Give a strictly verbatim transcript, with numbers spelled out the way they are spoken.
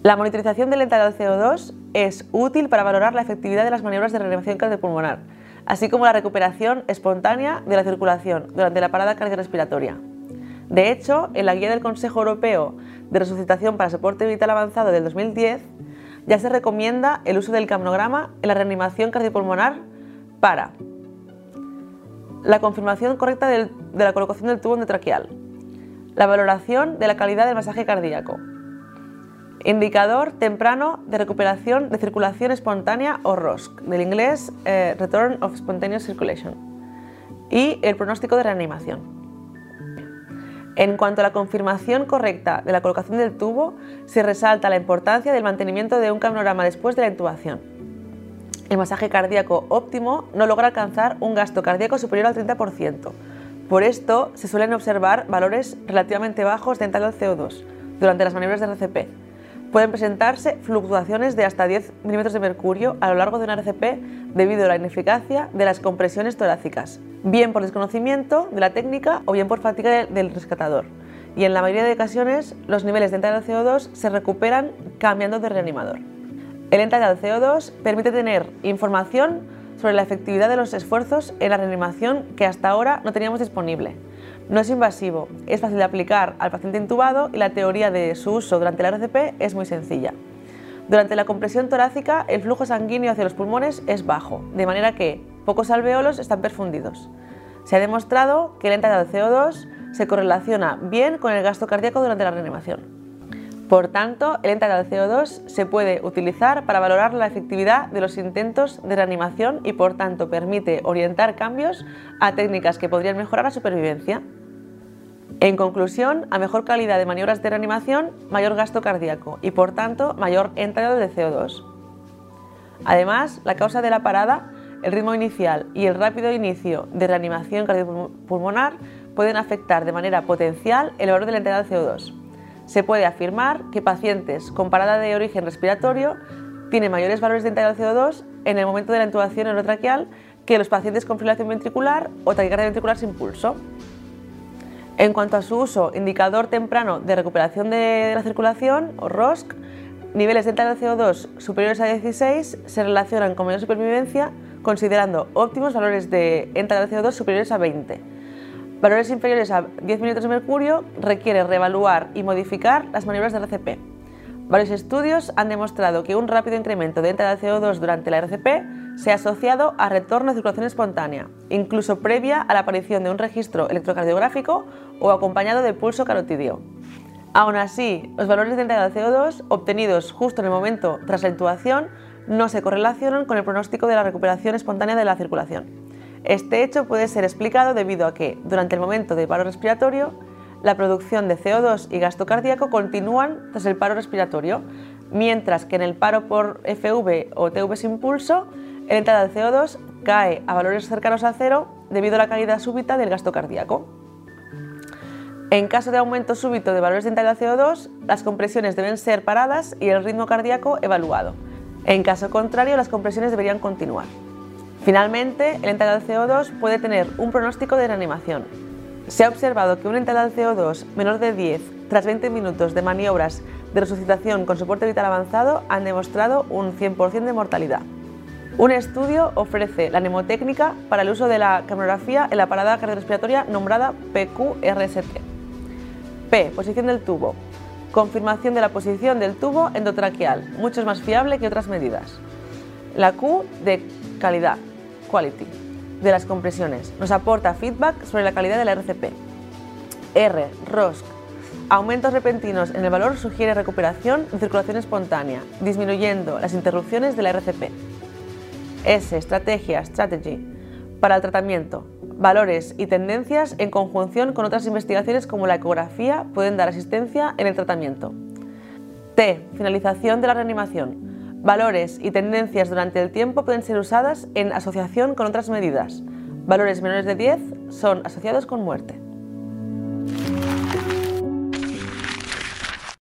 La monitorización del lenta del C O dos es útil para valorar la efectividad de las maniobras de reanimación cardiopulmonar, así como la recuperación espontánea de la circulación durante la parada cardiorrespiratoria. De hecho, en la Guía del Consejo Europeo de Resucitación para Soporte Vital Avanzado del dos mil diez, ya se recomienda el uso del capnograma en la reanimación cardiopulmonar para la confirmación correcta del, de la colocación del tubo endotraqueal, la valoración de la calidad del masaje cardíaco, indicador temprano de recuperación de circulación espontánea o R O S C, del inglés eh, Return of Spontaneous Circulation, y el pronóstico de reanimación. En cuanto a la confirmación correcta de la colocación del tubo, se resalta la importancia del mantenimiento de un capnograma después de la intubación. El masaje cardíaco óptimo no logra alcanzar un gasto cardíaco superior al treinta por ciento. Por esto, se suelen observar valores relativamente bajos de entrada al C O dos durante las maniobras de R C P. Pueden presentarse fluctuaciones de hasta diez milímetros de mercurio a lo largo de una R C P debido a la ineficacia de las compresiones torácicas, bien por desconocimiento de la técnica o bien por fatiga del rescatador. Y en la mayoría de ocasiones, los niveles de entrada al C O dos se recuperan cambiando de reanimador. El entrada al C O dos permite tener información sobre la efectividad de los esfuerzos en la reanimación que hasta ahora no teníamos disponible. No es invasivo, es fácil de aplicar al paciente intubado y la teoría de su uso durante la R C P es muy sencilla. Durante la compresión torácica, el flujo sanguíneo hacia los pulmones es bajo, de manera que pocos alvéolos están perfundidos. Se ha demostrado que la entrada al C O dos se correlaciona bien con el gasto cardíaco durante la reanimación. Por tanto, el entrada al C O dos se puede utilizar para valorar la efectividad de los intentos de reanimación y por tanto permite orientar cambios a técnicas que podrían mejorar la supervivencia. En conclusión, a mejor calidad de maniobras de reanimación, mayor gasto cardíaco y por tanto mayor entrada de C O dos. Además, la causa de la parada, el ritmo inicial y el rápido inicio de reanimación cardiopulmonar pueden afectar de manera potencial el valor de la entrada de C O dos. Se puede afirmar que pacientes con parada de origen respiratorio tienen mayores valores de entrada de C O dos en el momento de la intubación endotraqueal que los pacientes con fibrilación ventricular o taquicardia ventricular sin pulso. En cuanto a su uso, indicador temprano de recuperación de la circulación o R O S C, niveles de entrada de C O dos superiores a dieciséis se relacionan con mayor supervivencia considerando óptimos valores de entrada de C O dos superiores a veinte. Valores inferiores a diez mililitros de mercurio requiere reevaluar y modificar las maniobras de R C P. Varios estudios han demostrado que un rápido incremento de entrada de C O dos durante la R C P se ha asociado a retorno de circulación espontánea, incluso previa a la aparición de un registro electrocardiográfico o acompañado de pulso carotídeo. Aún así, los valores de entrada de C O dos obtenidos justo en el momento tras la intubación no se correlacionan con el pronóstico de la recuperación espontánea de la circulación. Este hecho puede ser explicado debido a que, durante el momento de paro respiratorio, la producción de C O dos y gasto cardíaco continúan tras el paro respiratorio, mientras que en el paro por F V o T V sin pulso, la entrada de C O dos cae a valores cercanos a cero debido a la caída súbita del gasto cardíaco. En caso de aumento súbito de valores de entrada de C O dos, las compresiones deben ser paradas y el ritmo cardíaco evaluado. En caso contrario, las compresiones deberían continuar. Finalmente, el entrada de C O dos puede tener un pronóstico de reanimación. Se ha observado que una entrada de C O dos menor de diez tras veinte minutos de maniobras de resucitación con soporte vital avanzado han demostrado un cien por ciento de mortalidad. Un estudio ofrece la mnemotécnica para el uso de la capnografía en la parada cardiorrespiratoria nombrada P Q R S T. P. Posición del tubo. Confirmación de la posición del tubo endotraqueal, mucho más fiable que otras medidas. La Q de calidad, quality, de las compresiones. Nos aporta feedback sobre la calidad de la R C P. R. R O S C. Aumentos repentinos en el valor sugiere recuperación de circulación espontánea, disminuyendo las interrupciones de la R C P. S. Estrategia, strategy, para el tratamiento. Valores y tendencias en conjunción con otras investigaciones como la ecografía pueden dar asistencia en el tratamiento. T. Finalización de la reanimación. Valores y tendencias durante el tiempo pueden ser usadas en asociación con otras medidas. Valores menores de diez son asociados con muerte.